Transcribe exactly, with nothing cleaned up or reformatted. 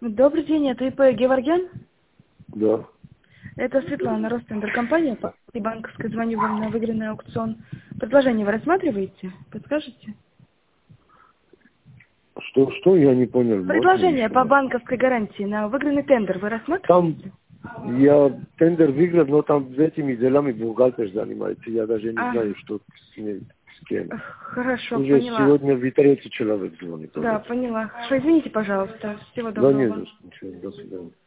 Добрый день, это ИП Геворгян? Да. Это Светлана, Ростендер компания, и банковская, звоню вам на выигранный аукцион. Предложение вы рассматриваете? Подскажете? Что, что, я не понял. Предложение Можно по еще? банковской гарантии на выигранный тендер вы рассматриваете? Там я тендер выиграл, но там с этими делами бухгалтер занимается. Я даже не А, знаю, что с ним, с кем. хорошо, Уже поняла. сегодня в третий человек звонит. Да, поняла. Хорошо, извините, пожалуйста. Всего Да нет, доброго. ничего, до свидания.